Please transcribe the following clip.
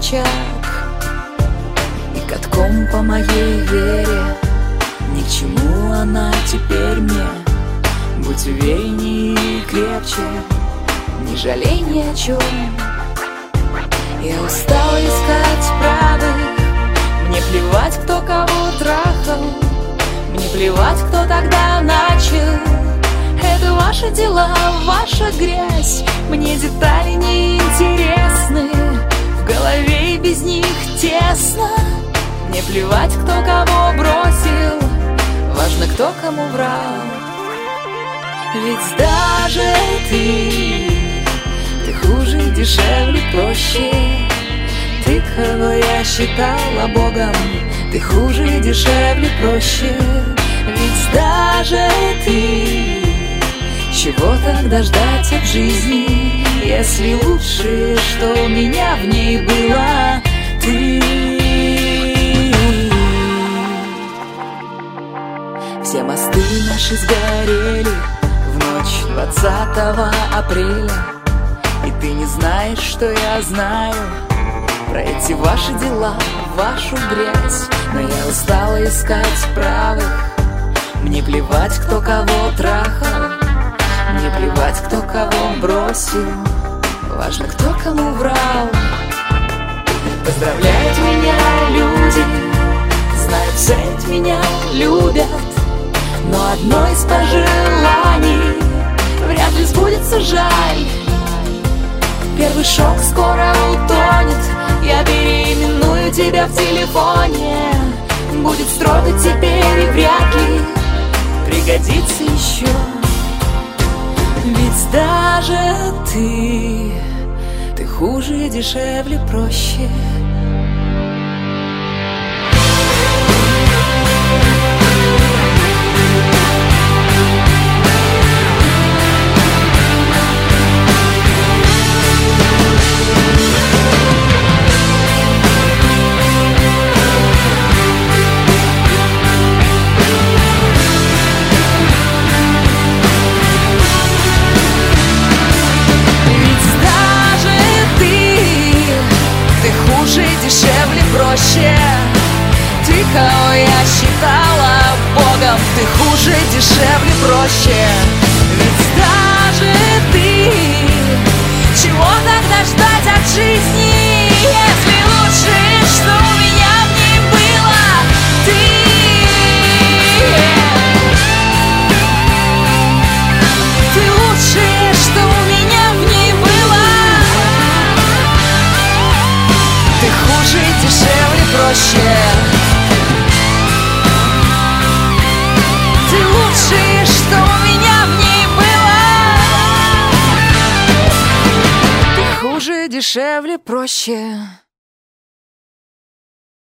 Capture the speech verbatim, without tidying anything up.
рычаг и катком по моей вере. Ни к чему она теперь мне. Будь увереннее и крепче, не жалей ни о чем. Я устала искать правых. Мне плевать, кто кого трахал. Мне плевать, кто тогда начал. Это ваши дела, ваша грязь. Мне детали не интересны. В голове и без них тесно. Мне плевать, кто кого бросил. Важно, кто кому врал. Ведь даже ты, ты хуже, дешевле, проще. Ты, кого я считала Богом, ты хуже, дешевле, проще. Ведь даже ты, чего тогда ждать от жизни, если лучшее, что у меня в ней было, ты. Все мосты наши сгорели в ночь двадцатого апреля. И ты не знаешь, что я знаю про эти ваши дела, вашу грязь. Но я устала искать правых. Мне плевать, кто кого трахал. Мне плевать, кто кого бросил. Важно, кто кому врал. Поздравляют меня люди, знают, ценят меня, любят. Но одно из пожеланий вряд ли сбудется, жаль. Первый шок скоро утонет. Я переименую тебя в телефоне. Будет строго теперь и вряд ли пригодится еще. Ведь даже ты, ты хуже, дешевле, проще. Дешевле, проще. Ты, кого я считала Богом, ты хуже, дешевле, проще. Ведь даже ты, чего тогда ждать от жизни, если лучшее, что у меня в ней было, ты. Ты лучшее, что у меня в ней было. Ты хуже, дешевле, проще. Ты лучшее, что у меня в ней было. Ты хуже, дешевле, проще.